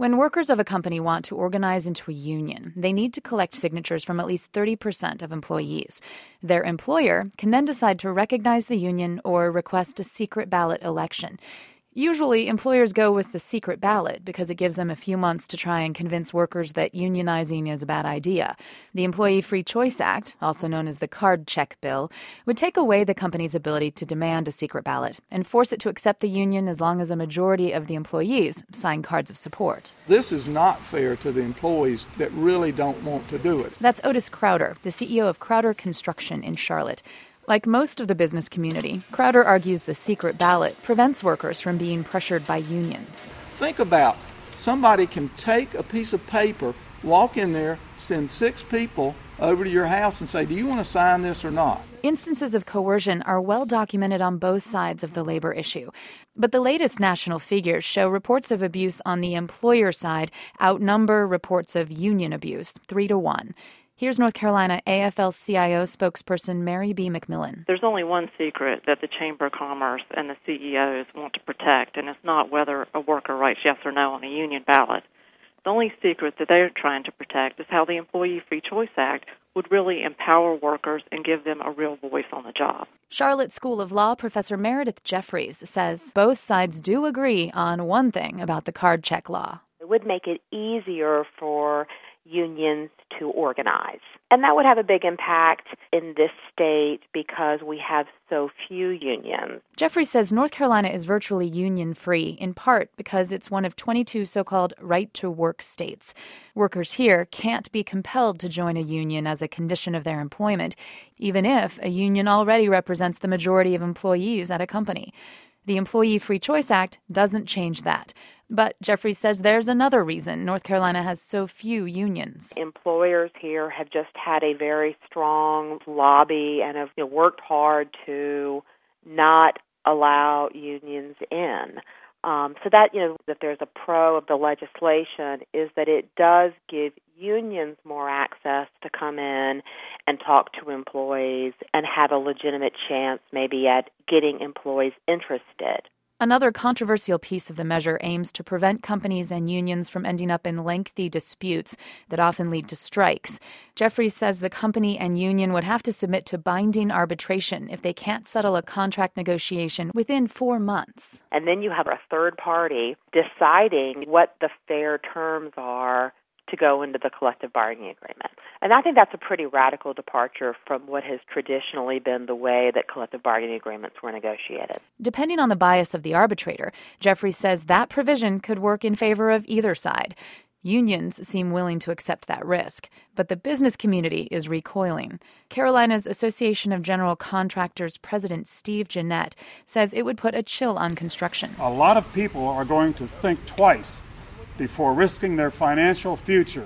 When workers of a company want to organize into a union, they need to collect signatures from at least 30% of employees. Their employer can then decide to recognize the union or request a secret ballot election. Usually, employers go with the secret ballot because it gives them a few months to try and convince workers that unionizing is a bad idea. The Employee Free Choice Act, also known as the Card Check Bill, would take away the company's ability to demand a secret ballot and force it to accept the union as long as a majority of the employees sign cards of support. This is not fair to the employees that really don't want to do it. That's Otis Crowder, the CEO of Crowder Construction in Charlotte. Like most of the business community, Crowder argues the secret ballot prevents workers from being pressured by unions. Think about somebody can take a piece of paper, walk in there, send 6 people over to your house and say, do you want to sign this or not? Instances of coercion are well documented on both sides of the labor issue. But the latest national figures show reports of abuse on the employer side outnumber reports of union abuse 3-1. Here's North Carolina AFL-CIO spokesperson Mary B. McMillan. There's only one secret that the Chamber of Commerce and the CEOs want to protect, and it's not whether a worker writes yes or no on a union ballot. The only secret that they're trying to protect is how the Employee Free Choice Act would really empower workers and give them a real voice on the job. Charlotte School of Law professor Meredith Jeffries says both sides do agree on one thing about the card check law. It would make it easier for unions to organize. And that would have a big impact in this state because we have so few unions. Jeffrey says North Carolina is virtually union-free, in part because it's one of 22 so-called right-to-work states. Workers here can't be compelled to join a union as a condition of their employment, even if a union already represents the majority of employees at a company. The Employee Free Choice Act doesn't change that. But Jeffrey says there's another reason North Carolina has so few unions. Employers here have just had a very strong lobby and have worked hard to not allow unions in. So that, that there's a pro of the legislation is that it does give unions more access to come in and talk to employees and have a legitimate chance maybe at getting employees interested. Another controversial piece of the measure aims to prevent companies and unions from ending up in lengthy disputes that often lead to strikes. Jeffries says the company and union would have to submit to binding arbitration if they can't settle a contract negotiation within 4 months. And then you have a third party deciding what the fair terms are to go into the collective bargaining agreement. And I think that's a pretty radical departure from what has traditionally been the way that collective bargaining agreements were negotiated. Depending on the bias of the arbitrator, Jeffrey says that provision could work in favor of either side. Unions seem willing to accept that risk, but the business community is recoiling. Carolina's Association of General Contractors President Steve Jeanette says it would put a chill on construction. A lot of people are going to think twice before risking their financial future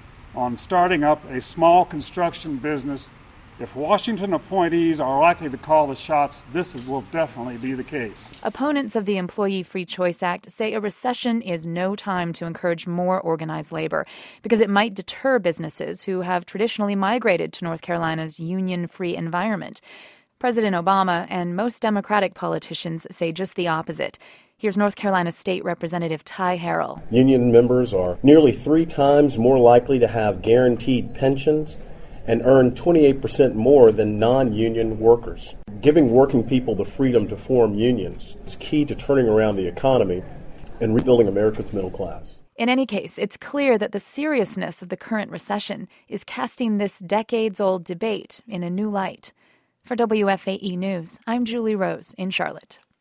on starting up a small construction business. If Washington appointees are likely to call the shots, this will definitely be the case. Opponents of the Employee Free Choice Act say a recession is no time to encourage more organized labor because it might deter businesses who have traditionally migrated to North Carolina's union-free environment. President Obama and most Democratic politicians say just the opposite. Here's North Carolina State Representative Ty Harrell. Union members are nearly 3 times more likely to have guaranteed pensions and earn 28% more than non-union workers. Giving working people the freedom to form unions is key to turning around the economy and rebuilding America's middle class. In any case, it's clear that the seriousness of the current recession is casting this decades-old debate in a new light. For WFAE News, I'm Julie Rose in Charlotte.